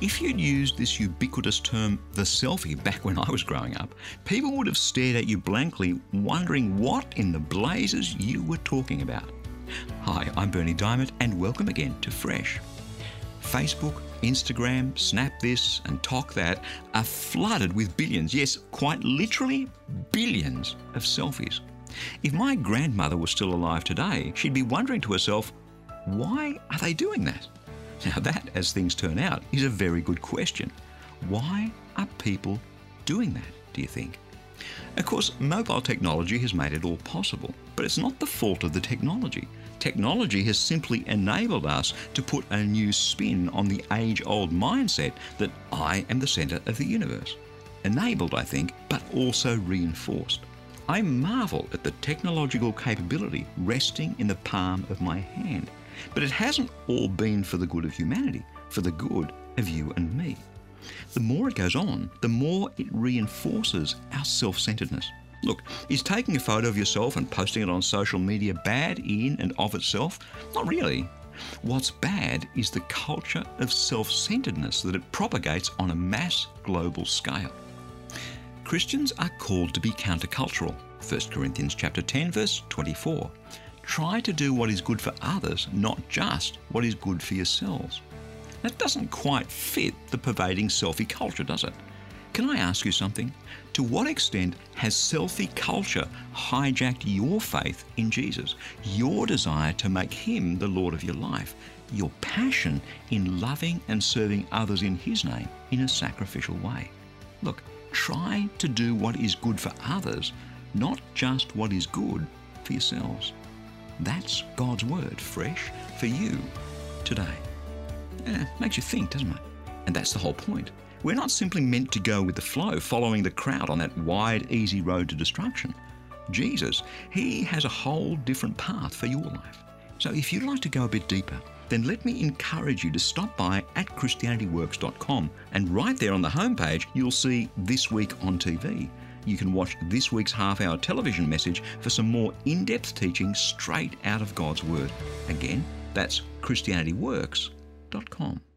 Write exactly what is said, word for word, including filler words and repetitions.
If you'd used this ubiquitous term, the selfie, back when I was growing up, people would have stared at you blankly, wondering what in the blazes you were talking about. Hi, I'm Berni Dymet, and welcome again to Fresh. Facebook, Instagram, Snap This and Talk That are flooded with billions, yes, quite literally billions of selfies. If my grandmother was still alive today, she'd be wondering to herself, why are they doing that? Now that, as things turn out, is a very good question. Why are people doing that, do you think? Of course, mobile technology has made it all possible, but it's not the fault of the technology. Technology has simply enabled us to put a new spin on the age-old mindset that I am the centre of the universe. Enabled, I think, but also reinforced. I marvel at the technological capability resting in the palm of my hand. But it hasn't all been for the good of humanity, for the good of you and me. The more it goes on, the more it reinforces our self-centeredness. Look, is taking a photo of yourself and posting it on social media bad in and of itself? Not really. What's bad is the culture of self-centeredness that it propagates on a mass global scale. Christians are called to be countercultural. First Corinthians chapter ten, verse twenty-four. Try to do what is good for others, not just what is good for yourselves. That doesn't quite fit the pervading selfie culture, does it? Can I ask you something? To what extent has selfie culture hijacked your faith in Jesus, your desire to make Him the Lord of your life, your passion in loving and serving others in His name in a sacrificial way? Look, try to do what is good for others, not just what is good for yourselves. That's God's word, fresh for you today. Eh, makes you think, doesn't it? And that's the whole point. We're not simply meant to go with the flow, following the crowd on that wide, easy road to destruction. Jesus, He has a whole different path for your life. So if you'd like to go a bit deeper, then let me encourage you to stop by at christianity works dot com, and right there on the homepage, you'll see This Week on T V. You can watch this week's half-hour television message for some more in-depth teaching straight out of God's Word. Again, that's christianity works dot com.